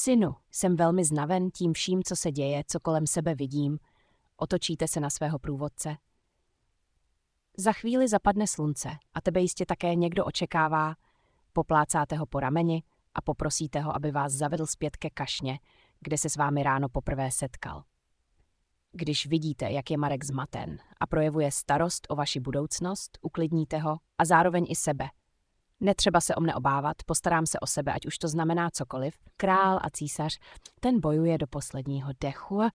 Synu, jsem velmi znaven tím vším, co se děje, co kolem sebe vidím. Otočíte se na svého průvodce. Za chvíli zapadne slunce a tebe jistě také někdo očekává. Poplácáte ho po rameni a poprosíte ho, aby vás zavedl zpět ke kašně, kde se s vámi ráno poprvé setkal. Když vidíte, jak je Marek zmaten a projevuje starost o vaši budoucnost, uklidníte ho a zároveň i sebe. Netřeba se o mne obávat, postarám se o sebe, ať už to znamená cokoliv. Král a císař, ten bojuje do posledního dechu a